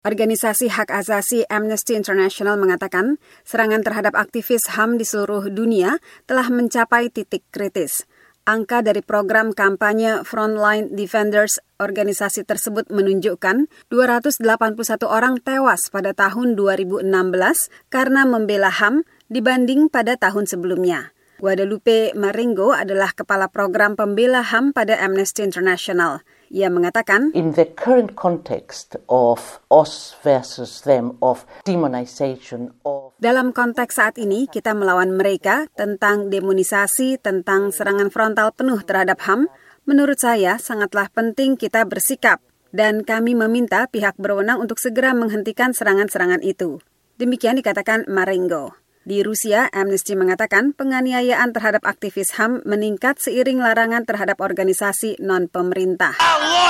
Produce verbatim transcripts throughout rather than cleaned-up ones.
Organisasi hak asasi Amnesty International mengatakan serangan terhadap aktivis H A M di seluruh dunia telah mencapai titik kritis. Angka dari program kampanye Frontline Defenders organisasi tersebut menunjukkan dua ratus delapan puluh satu orang tewas pada tahun dua ribu enam belas karena membela H A M dibanding pada tahun sebelumnya. Guadalupe Marengo adalah kepala program pembela H A M pada Amnesty International. Ia mengatakan, In the current context of us versus them, of demonization of... Dalam konteks saat ini, kita melawan mereka tentang demonisasi, tentang serangan frontal penuh terhadap H A M. Menurut saya, sangatlah penting kita bersikap. Dan kami meminta pihak berwenang untuk segera menghentikan serangan-serangan itu. Demikian dikatakan Marengo. Di Rusia, Amnesty mengatakan penganiayaan terhadap aktivis H A M meningkat seiring larangan terhadap organisasi non-pemerintah.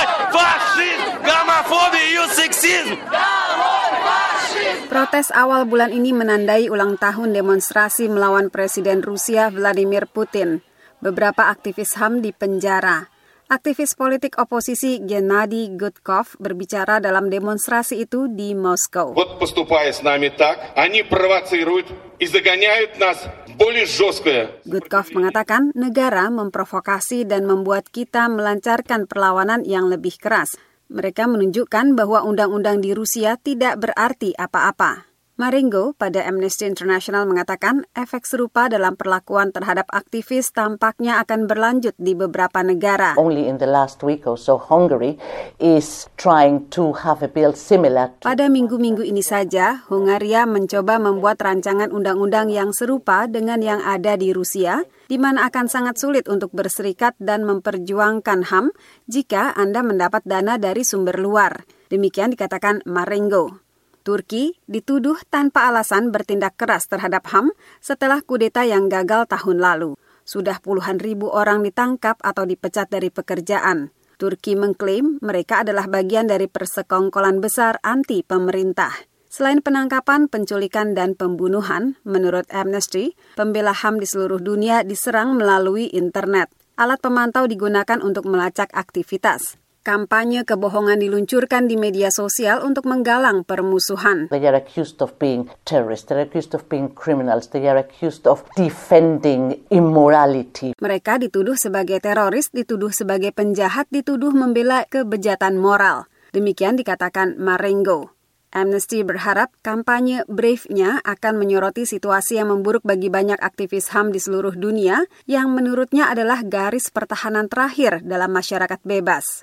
Protes awal bulan ini menandai ulang tahun demonstrasi melawan Presiden Rusia Vladimir Putin. Beberapa aktivis H A M dipenjara. Aktivis politik oposisi Gennady Gudkov berbicara dalam demonstrasi itu di Moskow. Вот поступая с нами так, они провоцируют и загоняют нас в более жесткое. Gudkov mengatakan negara memprovokasi dan membuat kita melancarkan perlawanan yang lebih keras. Mereka menunjukkan bahwa undang-undang di Rusia tidak berarti apa-apa. Marengo pada Amnesty International mengatakan efek serupa dalam perlakuan terhadap aktivis tampaknya akan berlanjut di beberapa negara. Only in the last week or so, Hungary is trying to have a bill similar. To... Pada minggu-minggu ini saja, Hungaria mencoba membuat rancangan undang-undang yang serupa dengan yang ada di Rusia, di mana akan sangat sulit untuk berserikat dan memperjuangkan H A M jika Anda mendapat dana dari sumber luar. Demikian dikatakan Marengo. Turki dituduh tanpa alasan bertindak keras terhadap H A M setelah kudeta yang gagal tahun lalu. Sudah puluhan ribu orang ditangkap atau dipecat dari pekerjaan. Turki mengklaim mereka adalah bagian dari persekongkolan besar anti pemerintah. Selain penangkapan, penculikan, dan pembunuhan, menurut Amnesty, pembela H A M di seluruh dunia diserang melalui internet. Alat pemantau digunakan untuk melacak aktivitas. Kampanye kebohongan diluncurkan di media sosial untuk menggalang permusuhan. They are accused of being terrorists, they are accused of being criminals, they are accused of defending immorality. Mereka dituduh sebagai teroris, dituduh sebagai penjahat, dituduh membela kebejatan moral. Demikian dikatakan Marengo. Amnesty berharap kampanye Brave-nya akan menyoroti situasi yang memburuk bagi banyak aktivis H A M di seluruh dunia yang menurutnya adalah garis pertahanan terakhir dalam masyarakat bebas.